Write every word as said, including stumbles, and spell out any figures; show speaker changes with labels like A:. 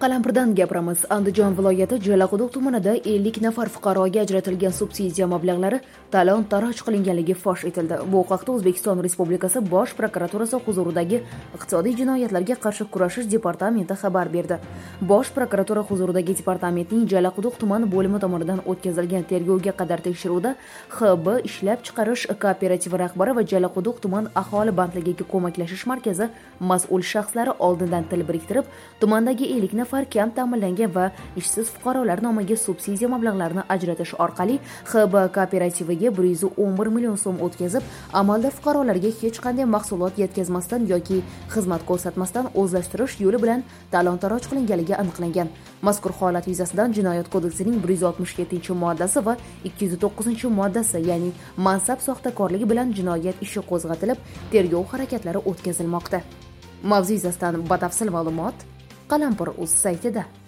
A: Qalampirdan gapiramiz. Andijon viloyati Jalaquduq tumanida ellik nafar fuqaroga ajratilgan subsidiya mablag'lari talon-taroj qilinganligi fosh etildi. Bu haqda O'zbekiston Respublikasi Bosh prokuraturasi huzuridagi iqtisodiy jinoyatlarga qarshi kurashish departamenti xabar berdi. Bosh prokuratura huzuridagi departamentning Jalaquduq tuman bo'limi tomonidan o'tkazilgan tergovga qadar tekshiruvda X B ishlab chiqarish kooperativi rahbari va Jalaquduq tuman aholi bandligiga ko'maklashish markazi mas'ul shaxslari oldindan til biriktirib, tumandagi ellik nafar kam ta'minlangan va ishsiz fuqarolar nomiga subsidiya mablag'larini ajratish orqali X B kooperativiga bir yuz o'n bir million so'm o'tkazib, amalda fuqarolarga hech qanday mahsulot yetkazmasdan yoki xizmat ko'rsatmasdan o'zlashtirish yo'li bilan talon-taroj qilinganligi aniqlangan. Mazkur holat yuzasidan Jinoyat kodeksining bir yuz oltmish yettinchi moddasi va ikki yuz to'qqizinchi moddasi, ya'ni mansab soxtakorligi bilan jinoyat ishi qo'zg'atilib, tergov harakatlari o'tkazilmoqda. Mavzu yuzasidan batafsil ma'lumot Qalampir.uz saytida.